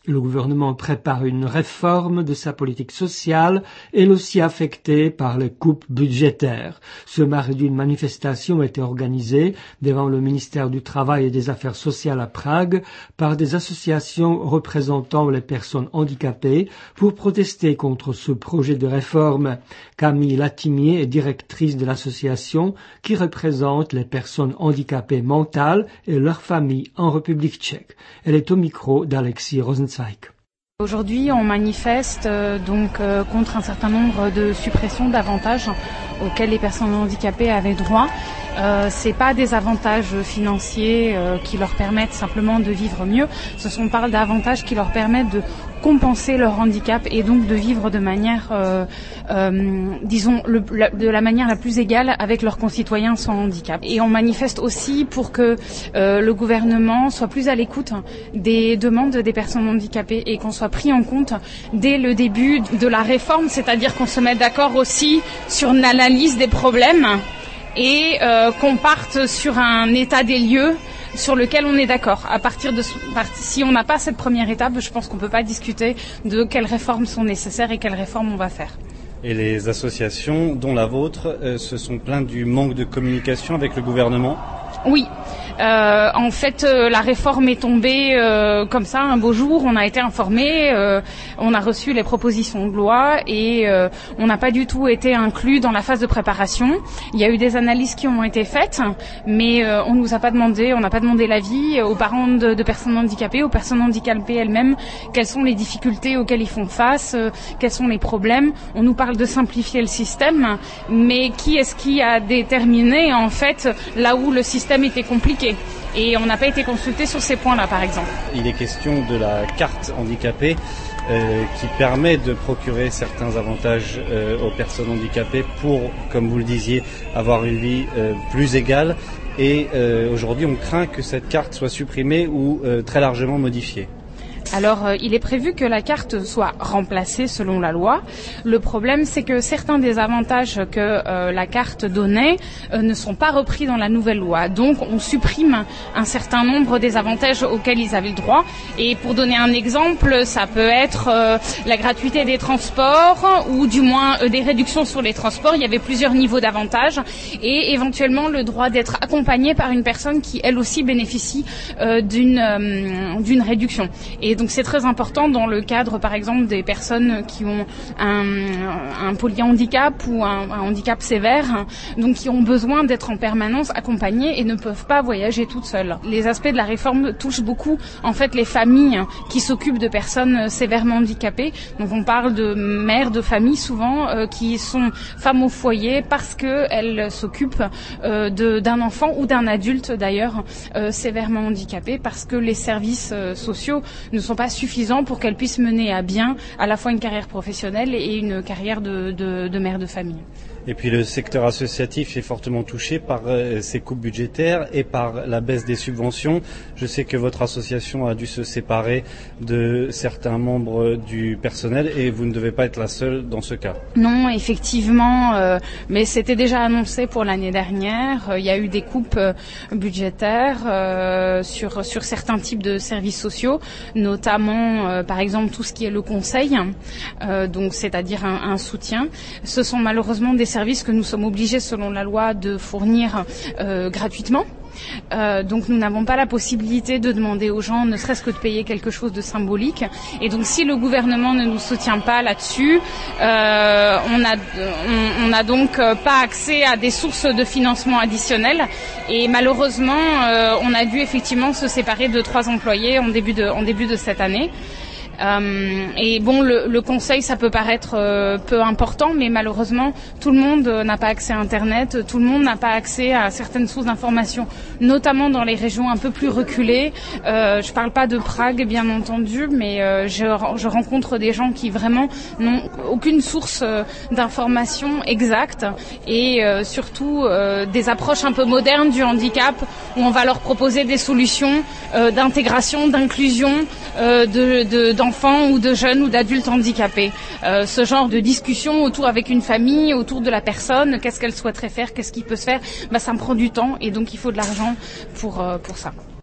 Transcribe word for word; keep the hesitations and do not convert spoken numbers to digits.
Le gouvernement prépare une réforme de sa politique sociale, elle aussi affectée par les coupes budgétaires. Ce mardi, une manifestation a été organisée devant le ministère du Travail et des Affaires sociales à Prague par des associations représentant les personnes handicapées pour protester contre ce projet de réforme. Camille Latimier est directrice de l'association qui représente les personnes handicapées mentales et leurs familles en République tchèque. Elle est au micro d'Alexis Rosenzweig. Aujourd'hui, on manifeste euh, donc euh, contre un certain nombre de suppressions d'avantages auxquels les personnes handicapées avaient droit. Euh, c'est pas des avantages financiers euh, qui leur permettent simplement de vivre mieux. Ce sont on parle d'avantages qui leur permettent de compenser leur handicap et donc de vivre de manière, euh, euh, disons, le, la, de la manière la plus égale avec leurs concitoyens sans handicap. Et on manifeste aussi pour que euh, le gouvernement soit plus à l'écoute des demandes des personnes handicapées et qu'on soit pris en compte dès le début de la réforme, c'est-à-dire qu'on se mette d'accord aussi sur une analyse des problèmes et euh, qu'on parte sur un état des lieux sur lequel on est d'accord. À partir de si on n'a pas cette première étape, je pense qu'on ne peut pas discuter de quelles réformes sont nécessaires et quelles réformes on va faire. Et les associations, dont la vôtre, euh, se sont plaintes du manque de communication avec le gouvernement ? Oui. Euh, en fait, euh, la réforme est tombée euh, comme ça un beau jour. On a été informés, euh, on a reçu les propositions de loi et euh, on n'a pas du tout été inclus dans la phase de préparation. Il y a eu des analyses qui ont été faites, mais euh, on nous a pas demandé, on n'a pas demandé l'avis aux parents de, de personnes handicapées, aux personnes handicapées elles-mêmes, quelles sont les difficultés auxquelles ils font face, euh, quels sont les problèmes. On nous parle de simplifier le système, mais qui est-ce qui a déterminé en fait là où le système était compliqué? Et on n'a pas été consulté sur ces points-là, par exemple. Il est question de la carte handicapée euh, qui permet de procurer certains avantages euh, aux personnes handicapées pour, comme vous le disiez, avoir une vie euh, plus égale. Et euh, aujourd'hui, on craint que cette carte soit supprimée ou euh, très largement modifiée. Alors, euh, il est prévu que la carte soit remplacée selon la loi. Le problème, c'est que certains des avantages que euh, la carte donnait euh, ne sont pas repris dans la nouvelle loi. Donc, on supprime un certain nombre des avantages auxquels ils avaient le droit. Et pour donner un exemple, ça peut être euh, la gratuité des transports ou du moins euh, des réductions sur les transports. Il y avait plusieurs niveaux d'avantages et éventuellement le droit d'être accompagné par une personne qui, elle aussi, bénéficie euh, d'une, euh, d'une réduction. Et donc c'est très important dans le cadre, par exemple, des personnes qui ont un, un polyhandicap ou un, un handicap sévère, donc qui ont besoin d'être en permanence accompagnées et ne peuvent pas voyager toutes seules. Les aspects de la réforme touchent beaucoup, en fait, les familles qui s'occupent de personnes sévèrement handicapées. Donc on parle de mères de famille souvent euh, qui sont femmes au foyer parce qu'elles s'occupent euh, de, d'un enfant ou d'un adulte d'ailleurs euh, sévèrement handicapé parce que les services euh, sociaux ne sont pas suffisants pour qu'elles puissent mener à bien à la fois une carrière professionnelle et une carrière de, de, de mère de famille. Et puis le secteur associatif est fortement touché par euh, ces coupes budgétaires et par la baisse des subventions. Je sais que votre association a dû se séparer de certains membres du personnel et vous ne devez pas être la seule dans ce cas. Non, effectivement, euh, mais c'était déjà annoncé pour l'année dernière. Euh, il y a eu des coupes euh, budgétaires euh, sur, sur certains types de services sociaux, notamment euh, par exemple tout ce qui est le conseil, euh, donc c'est-à-dire un, un soutien. Ce sont malheureusement des services que nous sommes obligés selon la loi de fournir euh, gratuitement. Euh, donc nous n'avons pas la possibilité de demander aux gens ne serait-ce que de payer quelque chose de symbolique et donc si le gouvernement ne nous soutient pas là-dessus euh, on a on, on a donc pas accès à des sources de financement additionnelles et malheureusement euh, on a dû effectivement se séparer de trois employés en début de en début de cette année. Euh, et bon, le, le conseil, ça peut paraître euh, peu important, mais malheureusement, tout le monde euh, n'a pas accès à Internet, tout le monde n'a pas accès à certaines sources d'information, notamment dans les régions un peu plus reculées. Euh, je parle pas de Prague, bien entendu, mais euh, je, je rencontre des gens qui vraiment n'ont aucune source euh, d'information exacte et euh, surtout euh, des approches un peu modernes du handicap où on va leur proposer des solutions euh, d'intégration, d'inclusion, euh, de, de, d'enfants ou de jeunes ou d'adultes handicapés. Euh, ce genre de discussion autour avec une famille, autour de la personne, qu'est-ce qu'elle souhaiterait faire, qu'est-ce qui peut se faire, bah, ça me prend du temps et donc il faut de l'argent pour, euh, pour ça.